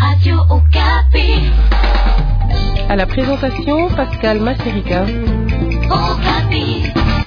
Radio Okapi. À la présentation, Pascal Masserica. Okapi.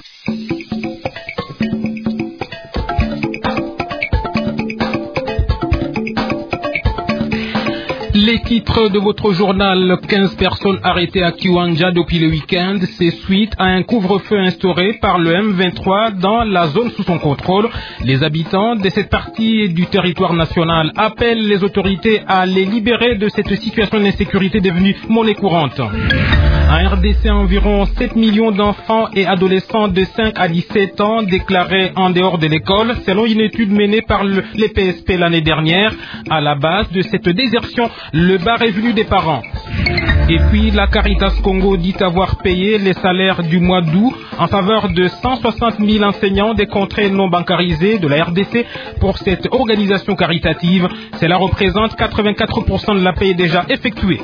Les titres de votre journal: 15 personnes arrêtées à Kiwanja depuis le week-end. C'est suite à un couvre-feu instauré par le M23 dans la zone sous son contrôle. Les habitants de cette partie du territoire national appellent les autorités à les libérer de cette situation d'insécurité devenue monnaie courante. En RDC, environ 7 millions d'enfants et adolescents de 5 à 17 ans déclarés en dehors de l'école, selon une étude menée par les PSP l'année dernière. À la base de cette désertion, le bas revenu des parents. Et puis, la Caritas Congo dit avoir payé les salaires du mois d'août en faveur de 160 000 enseignants des contrées non bancarisées de la RDC pour cette organisation caritative. Cela représente 84% de la paie déjà effectuée.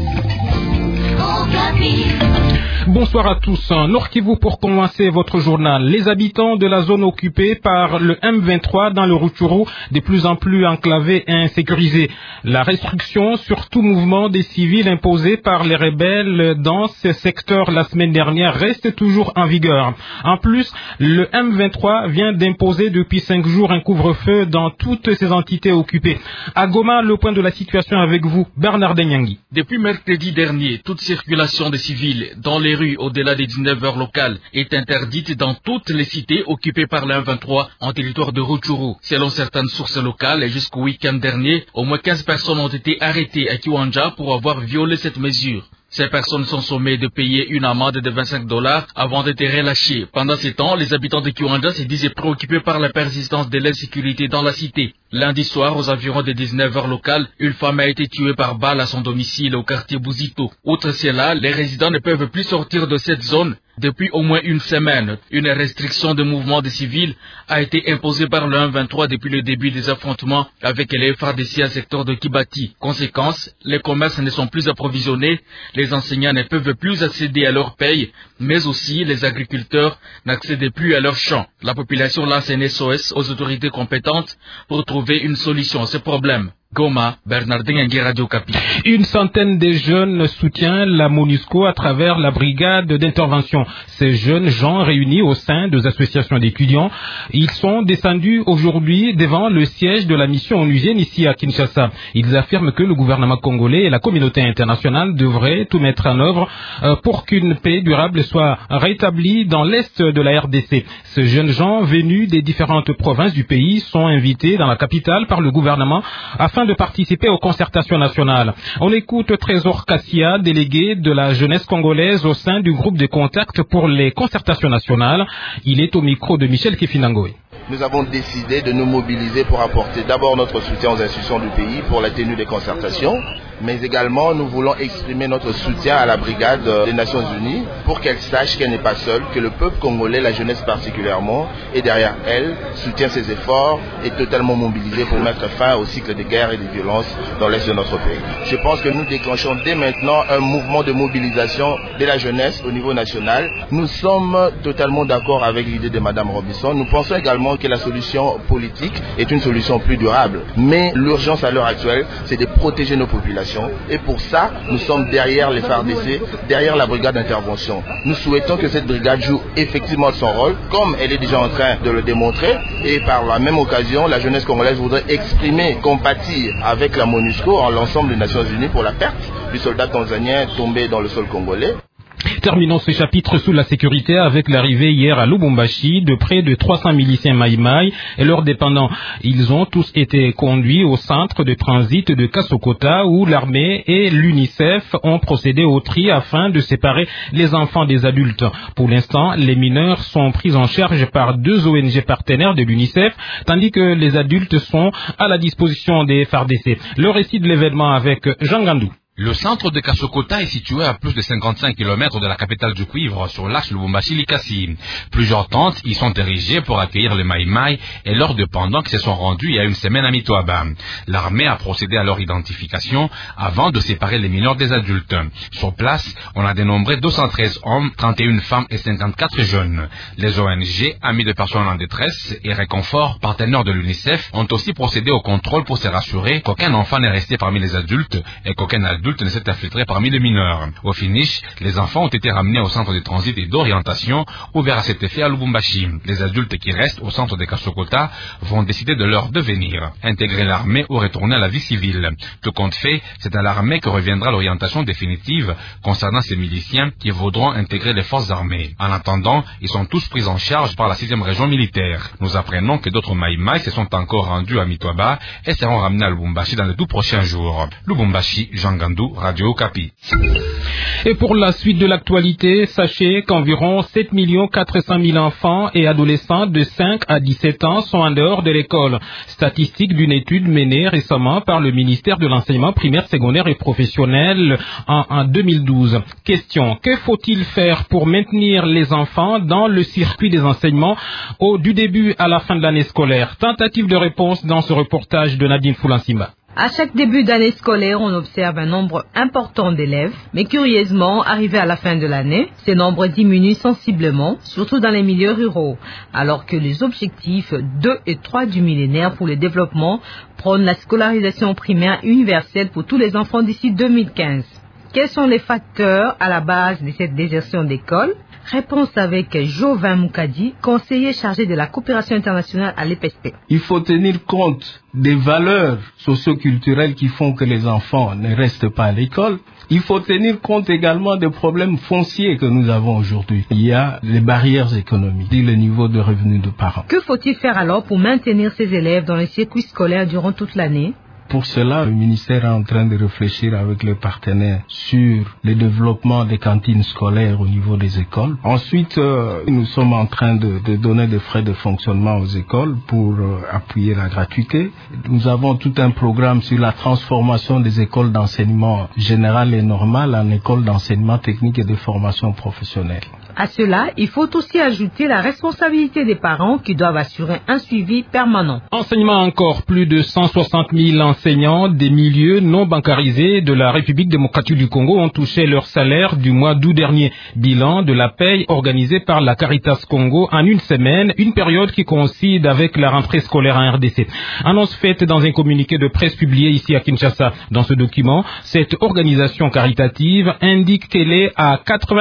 Bonsoir à tous. Nord Kivu pour commencer votre journal. Les habitants de la zone occupée par le M23 dans le Rutshuru, de plus en plus enclavés et insécurisés. La restriction sur tout mouvement des civils imposée par les rebelles dans ce secteur la semaine dernière reste toujours en vigueur. En plus, le M23 vient d'imposer depuis 5 jours un couvre-feu dans toutes ces entités occupées. À Goma, le point de la situation avec vous, Bernard Denyangui. Depuis mercredi dernier, toute circulation des civils dans les rues au-delà des 19 heures locales est interdite dans toutes les cités occupées par le M23 en territoire de Rutshuru. Selon certaines sources locales, jusqu'au week-end dernier, au moins 15 personnes ont été arrêtées à Kiwanja pour avoir violé cette mesure. Ces personnes sont sommées de payer une amende de $25 avant d'être relâchées. Pendant ce temps, les habitants de Kiwanja se disaient préoccupés par la persistance de l'insécurité dans la cité. Lundi soir, aux environs des 19 heures locales, une femme a été tuée par balle à son domicile au quartier Bouzito. Outre cela, les résidents ne peuvent plus sortir de cette zone depuis au moins une semaine. Une restriction de mouvement des civils a été imposée par le M23 depuis le début des affrontements avec les FARDC à secteur de Kibati. Conséquence, les commerces ne sont plus approvisionnés, les enseignants ne peuvent plus accéder à leur paye, mais aussi les agriculteurs n'accèdent plus à leurs champs. La population lance un SOS aux autorités compétentes pour trouver une solution à ce problème. Goma, Bernardin Ngui, Radio Okapi. Une centaine de jeunes soutiennent la MONUSCO à travers la brigade d'intervention. Ces jeunes gens réunis au sein des associations d'étudiants, ils sont descendus aujourd'hui devant le siège de la mission onusienne ici à Kinshasa. Ils affirment que le gouvernement congolais et la communauté internationale devraient tout mettre en œuvre pour qu'une paix durable soit rétablie dans l'est de la RDC. Ces jeunes gens venus des différentes provinces du pays sont invités dans la capitale par le gouvernement afin de participer aux concertations nationales. On écoute Trésor Kassia, délégué de la jeunesse congolaise au sein du groupe de contact pour les concertations nationales. Il est au micro de Michel Kefinangoy. Nous avons décidé de nous mobiliser pour apporter d'abord notre soutien aux institutions du pays pour la tenue des concertations, mais également nous voulons exprimer notre soutien à la brigade des Nations Unies pour qu'elle sache qu'elle n'est pas seule, que le peuple congolais, la jeunesse particulièrement, est derrière elle, soutient ses efforts, est totalement mobilisé pour mettre fin au cycle de guerre et de violence dans l'est de notre pays. Je pense que nous déclenchons dès maintenant un mouvement de mobilisation de la jeunesse au niveau national. Nous sommes totalement d'accord avec l'idée de Mme Robinson. Nous pensons également que la solution politique est une solution plus durable. Mais l'urgence à l'heure actuelle, c'est de protéger nos populations. Et pour ça, nous sommes derrière les FARDC, derrière la brigade d'intervention. Nous souhaitons que cette brigade joue effectivement son rôle, comme elle est déjà en train de le démontrer. Et par la même occasion, la jeunesse congolaise voudrait exprimer, compatir avec la MONUSCO en l'ensemble des Nations Unies pour la perte du soldat tanzanien tombé dans le sol congolais. Terminons ce chapitre sous la sécurité avec l'arrivée hier à Lubumbashi de près de 300 miliciens Maïmaï et leurs dépendants. Ils ont tous été conduits au centre de transit de Kasokota où l'armée et l'UNICEF ont procédé au tri afin de séparer les enfants des adultes. Pour l'instant, les mineurs sont pris en charge par 2 ONG partenaires de l'UNICEF, tandis que les adultes sont à la disposition des FARDC. Le récit de l'événement avec Jean Gandou. Le centre de Kasokota est situé à plus de 55 km de la capitale du cuivre, sur l'axe Lubumbashi-Likasi. Plusieurs tentes y sont érigées pour accueillir les Maïmaï et leurs dépendants qui se sont rendus il y a une semaine à Mitoaba. L'armée a procédé à leur identification avant de séparer les mineurs des adultes. Sur place, on a dénombré 213 hommes, 31 femmes et 54 jeunes. Les ONG, Amis de personnes en détresse et Réconfort, partenaires de l'UNICEF, ont aussi procédé au contrôle pour se rassurer qu'aucun enfant n'est resté parmi les adultes et qu'aucun adulte ne s'est infiltré parmi les mineurs. Au finish, les enfants ont été ramenés au centre de transit et d'orientation ouvert à cet effet à Lubumbashi. Les adultes qui restent au centre de Kasokota vont décider de leur devenir, intégrer l'armée ou retourner à la vie civile. Tout compte fait, c'est à l'armée que reviendra l'orientation définitive concernant ces miliciens qui voudront intégrer les forces armées. En attendant, ils sont tous pris en charge par la 6e région militaire. Nous apprenons que d'autres Maïmaï se sont encore rendus à Mitoaba et seront ramenés à Lubumbashi dans les tout prochains jours. Lubumbashi, Jean Gandou, Radio Okapi. Et pour la suite de l'actualité, sachez qu'environ 7 400 000 enfants et adolescents de 5 à 17 ans sont en dehors de l'école. Statistique d'une étude menée récemment par le ministère de l'Enseignement primaire, secondaire et professionnel en 2012. Question, que faut-il faire pour maintenir les enfants dans le circuit des enseignements du début à la fin de l'année scolaire? Tentative de réponse dans ce reportage de Nadine Foulansimba. À chaque début d'année scolaire, on observe un nombre important d'élèves, mais curieusement, arrivé à la fin de l'année, ces nombres diminuent sensiblement, surtout dans les milieux ruraux, alors que les objectifs 2 et 3 du millénaire pour le développement prônent la scolarisation primaire universelle pour tous les enfants d'ici 2015. Quels sont les facteurs à la base de cette désertion d'école? Réponse avec Jovin Moukadi, conseiller chargé de la coopération internationale à l'EPSP. Il faut tenir compte des valeurs socio-culturelles qui font que les enfants ne restent pas à l'école. Il faut tenir compte également des problèmes fonciers que nous avons aujourd'hui. Il y a les barrières économiques, le niveau de revenus de parents. Que faut-il faire alors pour maintenir ces élèves dans les circuits scolaires durant toute l'année? Pour cela, le ministère est en train de réfléchir avec les partenaires sur le développement des cantines scolaires au niveau des écoles. Ensuite, nous sommes en train de donner des frais de fonctionnement aux écoles pour appuyer la gratuité. Nous avons tout un programme sur la transformation des écoles d'enseignement général et normal en écoles d'enseignement technique et de formation professionnelle. À cela, il faut aussi ajouter la responsabilité des parents qui doivent assurer un suivi permanent. Enseignement encore, plus de 160 000 enseignants des milieux non bancarisés de la République démocratique du Congo ont touché leur salaire du mois d'août dernier. Bilan de la paye organisée par la Caritas Congo en une semaine, une période qui coïncide avec la rentrée scolaire en RDC. Annonce faite dans un communiqué de presse publié ici à Kinshasa. Dans ce document, cette organisation caritative indique qu'elle est à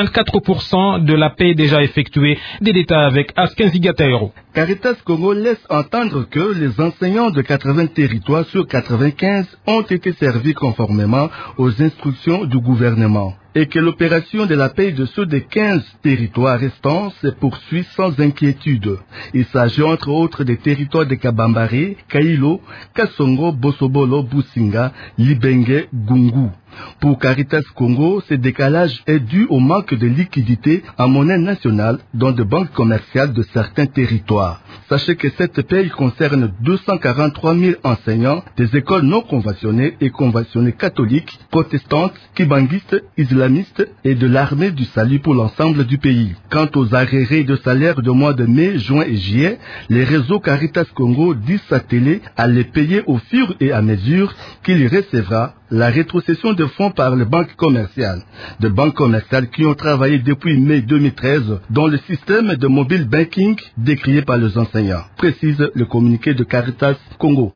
84% de la paie déjà effectuée. Des détails avec Askenziga Taïro. Caritas Congo laisse entendre que les enseignants de 80 territoires sur 95 ont été servis conformément aux instructions du gouvernement et que l'opération de la paie de ceux des 15 territoires restants se poursuit sans inquiétude. Il s'agit entre autres des territoires de Kabambare, Kailo, Kasongo, Bosobolo, Businga, Libenge, Gungu. Pour Caritas Congo, ce décalage est dû au manque de liquidité en monnaie nationale dans des banques commerciales de certains territoires. Sachez que cette paie concerne 243 000 enseignants des écoles non conventionnées et conventionnées catholiques, protestantes, kibanguistes, islamistes et de l'armée du salut pour l'ensemble du pays. Quant aux arriérés de salaire de mois de mai, juin et juillet, les réseaux Caritas Congo disent s'atteler à les payer au fur et à mesure qu'il recevra la rétrocession de fonds par les banques commerciales. Des banques commerciales qui ont travaillé depuis mai 2013 dans le système de mobile banking décrié par les enseignants, précise le communiqué de Caritas Congo.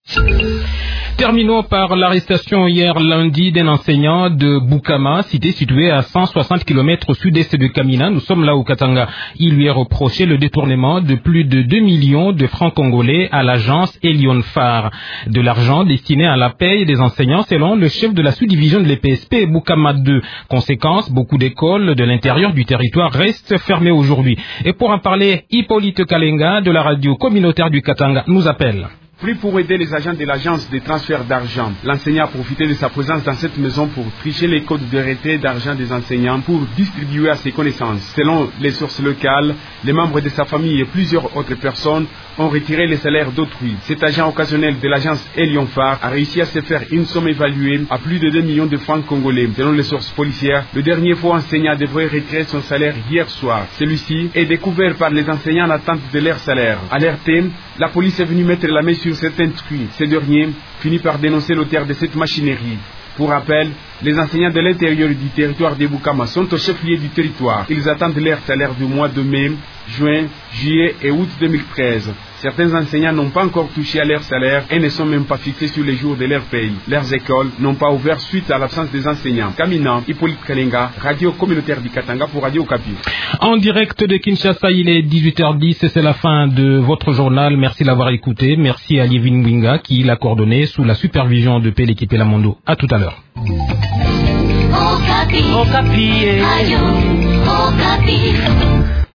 Terminons par l'arrestation hier lundi d'un enseignant de Bukama, cité située à 160 km au sud-est de Kamina. Nous sommes là au Katanga. Il lui est reproché le détournement de plus de 2 millions de francs congolais à l'agence Elion Phare. De l'argent destiné à la paye des enseignants selon le chef de la sous-division de l'EPSP Bukama 2. Conséquence, beaucoup d'écoles de l'intérieur du territoire restent fermées aujourd'hui. Et pour en parler, Hippolyte Kalenga de la radio communautaire du Katanga nous appelle. pris pour aider les agents de l'agence de transfert d'argent. L'enseignant a profité de sa présence dans cette maison pour tricher les codes de retrait d'argent des enseignants pour distribuer à ses connaissances. Selon les sources locales, les membres de sa famille et plusieurs autres personnes ont retiré les salaires d'autrui. Cet agent occasionnel de l'agence Elion Phare a réussi à se faire une somme évaluée à plus de 2 millions de francs congolais. Selon les sources policières, le dernier faux enseignant devrait retirer son salaire hier soir. Celui-ci est découvert par les enseignants en attente de leur salaire. Alerté, la police est venue mettre la main sur cet intrus. Ce dernier finit par dénoncer l'auteur de cette machinerie. Pour rappel, les enseignants de l'intérieur du territoire de Boukama sont au chef-lieu du territoire. Ils attendent leur salaire du mois de mai, juin, juillet et août 2013. Certains enseignants n'ont pas encore touché à leur salaire et ne sont même pas fixés sur les jours de leur paye. Leurs écoles n'ont pas ouvert suite à l'absence des enseignants. Kamina, Hippolyte Kalenga, radio communautaire du Katanga pour Radio Okapi. En direct de Kinshasa, il est 18h10 et c'est la fin de votre journal. Merci de l'avoir écouté. Merci à Lievin Winga qui l'a coordonné sous la supervision de Péléki Pelamondo. À tout à l'heure. Okapi. Okapi. Radio Okapi.